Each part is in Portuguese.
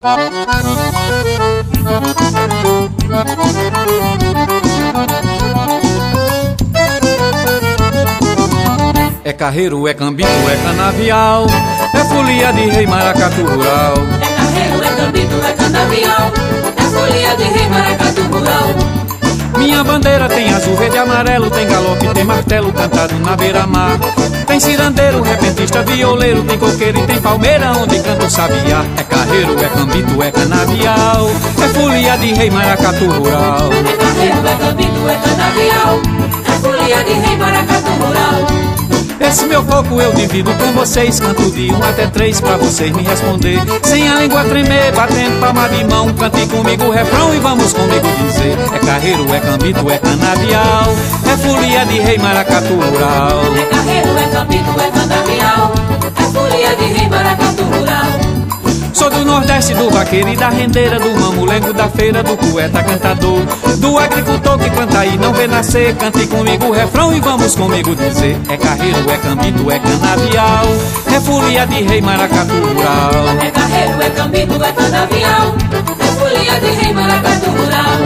É carreiro, é cambito, é canavial, é folia de rei maracatu rural. É carreiro, é cambito, é canavial, é folia de rei maracatu rural. Minha bandeira tem azul, verde e amarelo, tem galope, tem martelo cantado na beira-mar. Tem cirandeiro, repentista, violeiro, tem coqueiro e tem palmeira onde canta o sabiá. É carreiro, é cambito, é canavial, é folia de rei maracatu rural. É carreiro, é cambito, é canavial, é folia de rei maracatu rural. Esse meu foco eu divido com vocês, canto de 1 até 3 pra vocês me responder. Sem a língua tremer, batendo palma de mão, cante comigo o refrão e vamos comigo dizer. É carreiro, é cambito, é canavial, é folia de rei maracatu rural. É carreiro, é cambito, é canavial, é folia de rei maracatu rural. Sou do Nordeste, do vaqueiro e da rendeira, do mamulengo, da feira, do poeta cantador, do agricultor que planta e não vê nascer. Cante comigo o refrão e vamos comigo dizer. É carreiro, é cambito, é canavial, é folia de rei maracatu rural. É carreiro, é cambito, é canavial, é folia de rei maracatu rural.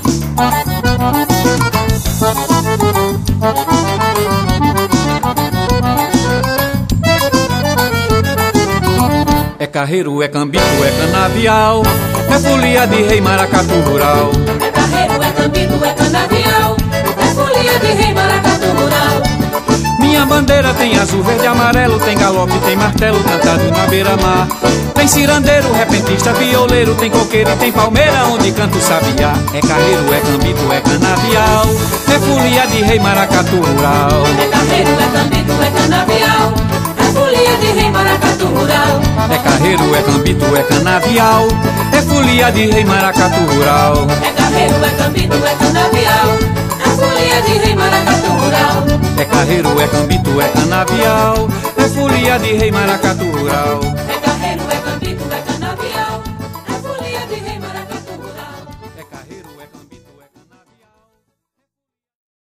É carreiro, é cambito, é canavial, é folia de rei maracatu rural. É carreiro, é cambito, é canavial, é folia de rei maracatu rural. Minha bandeira tem azul, verde e amarelo, tem galope, tem martelo cantado na beira-mar. Tem cirandeiro, repentista, violeiro, tem coqueiro e tem palmeira onde canta o sabiá. É carreiro, é cambito, é canavial, é folia de rei maracatu rural. É carreiro, é cambito, é canavial, é folia de rei maracatu rural. É carreiro, é cambito, é canavial, é folia de rei maracatu rural. É carreiro, é cambito, é canavial, é folia de rei maracatu rural. É carreiro, é cambito, é canavial, é folia de rei maracatu rural.